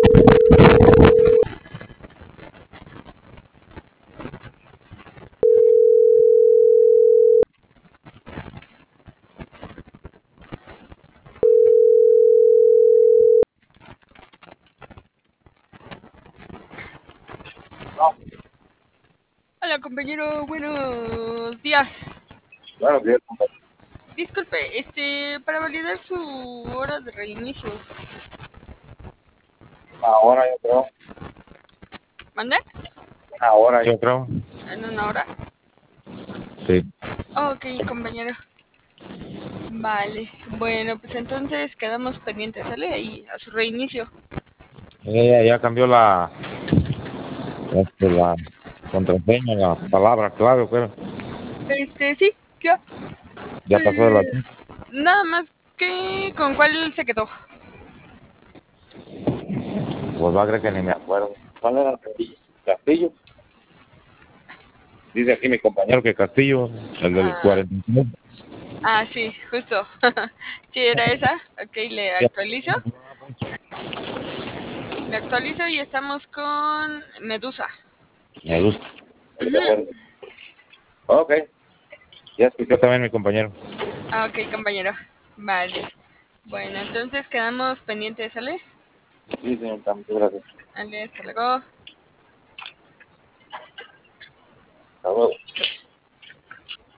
Hola compañero, buenos días. Buenos días, compañero. Disculpe, para validar su hora de reinicio. Una hora, yo creo. ¿Mande? Una hora, yo creo. ¿En una hora? Sí. Ok, compañero. Vale, bueno, pues entonces quedamos pendientes, ¿sale? Ahí a su reinicio. Ella ya cambió la contraseña, la palabra clave, pero Sí, ya. ya pasó de la... Nada más que con cuál se quedó. Pues va a creer que ni me acuerdo. ¿Cuál era? Castillo. Dice aquí mi compañero que Castillo, el del Ah, 49. sí, justo. Sí, era esa. Ok, le Ya, actualizo. Le actualizo y estamos con Medusa. me gusta. Ujú. Ok, ya escuchó también mi compañero. Ok, compañero. Vale. Bueno, entonces quedamos pendientes, ¿sale? Sí, señor, muchas gracias. Vale, hasta luego. Hasta luego.